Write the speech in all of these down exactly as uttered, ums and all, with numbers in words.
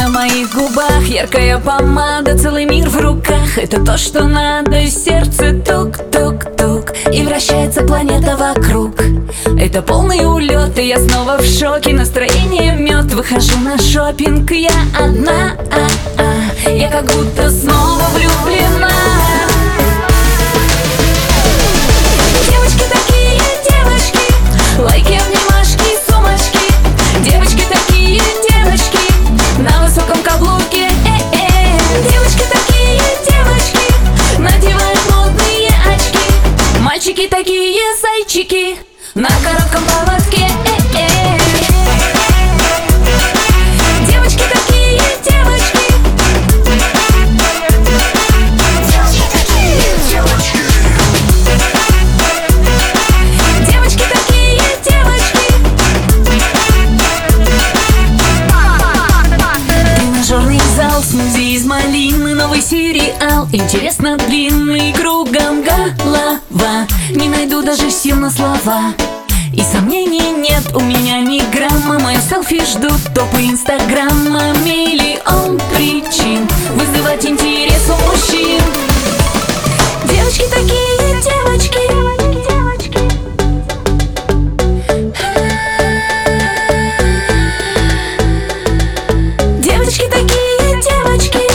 на моих губах, яркая помада, целый мир в руках. Это то, что надо, и сердце тук-тук-тук, и вращается планета вокруг. Это полный улет, и я снова в шоке. Настроение мед, выхожу на шопинг. Я одна, а-а, я как будто снова влюблена. Девочки такие, девочки, лайки, обнимашки, сумочки. Девочки такие, девочки, на высоком каблуке, э-э. Девочки такие, девочки, надевают модные очки. Мальчики такие, зайчики, на коротком поводке, э-э. Девочки такие, девочки. Девочки такие, девочки. Девочки такие, девочки. Тренажерный зал, смузи из малины, новый сериал, интересно длинный, кругом голова. Не найду даже сил на слова, и сомнений нет у меня ни грамма. Мое селфи ждут топы инстаграма. Миллион причин вызывать интерес у мужчин. Девочки такие, девочки. Девочки такие, девочки.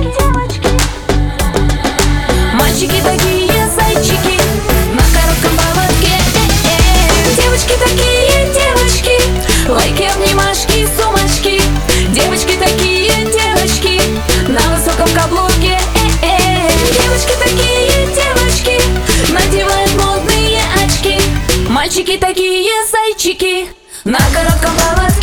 Мальчики такие, зайчики, на коротком поводке, э-э. Девочки такие, девочки, лайки, обнимашки, сумочки. Девочки такие, девочки, на высоком каблуке, э-э. Девочки такие, девочки, надевают модные очки. Мальчики такие, зайчики, на коротком поводке.